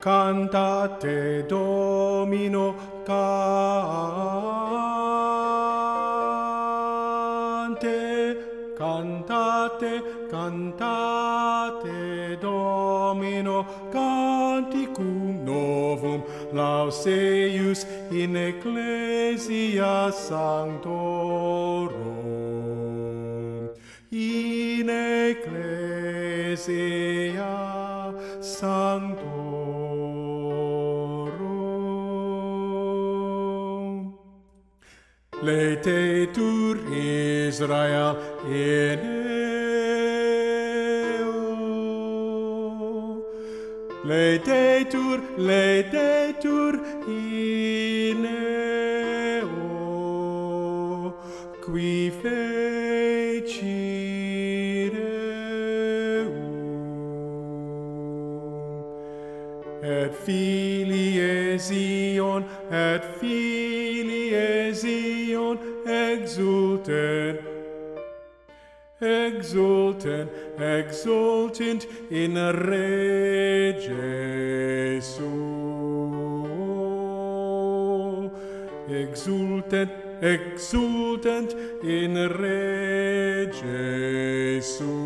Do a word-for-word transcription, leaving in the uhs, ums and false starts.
Cantate Domino, cante, cantate, cantate Domino, canticum novum, lauseus in ecclesia sanctorum, in ecclesia sanctorum. Laetetur Israel in eo. Laetetur, laetetur in eo. Qui fecit eum. Et filiae Zion, et filiae Zion exultent, exultent, exultent in Rege suo. Exultent, exultent in Rege suo.